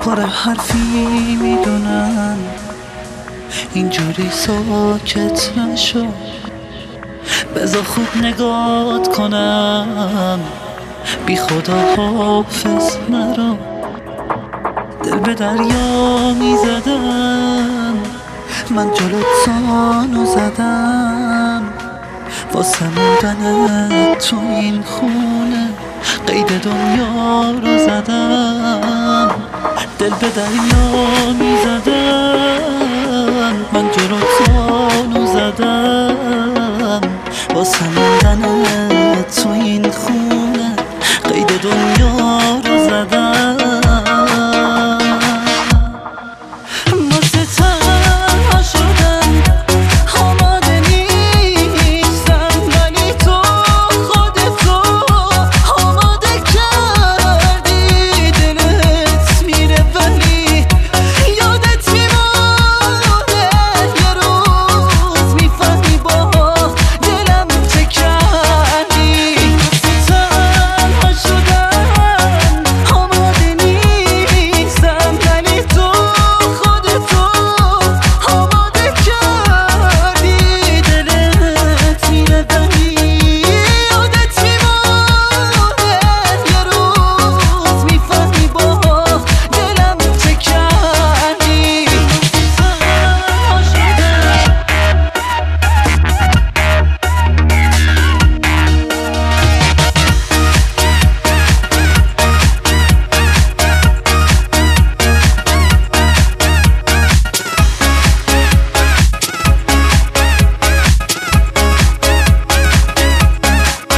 پر حرفی میدونن اینجوری ساکت نشو، بذار خوب نگات کنم، بی خدا حافظ نرو. دل به دریا میزدم، من جلوت سانو زدم، واسه موندن تو این خونه قید دنیا رو زدم. دل به دریا میزدم، من جلوت سانو زدم، واسه موندن تو این خونه قید دنیا رو زدم.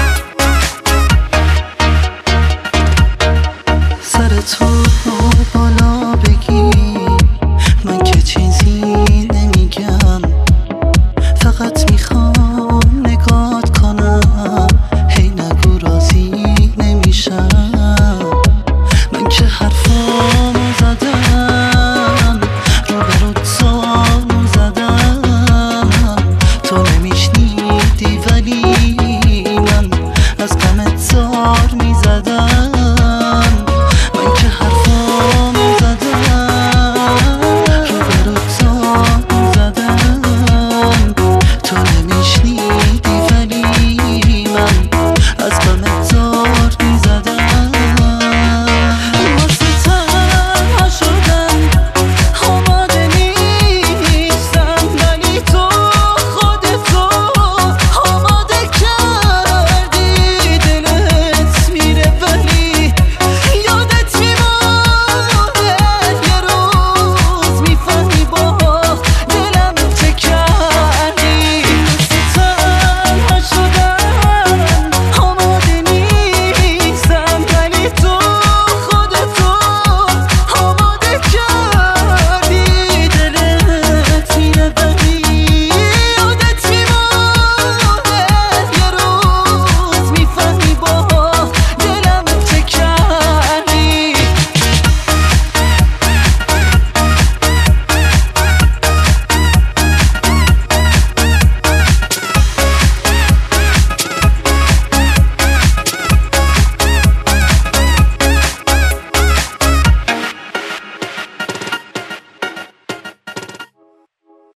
تو بالا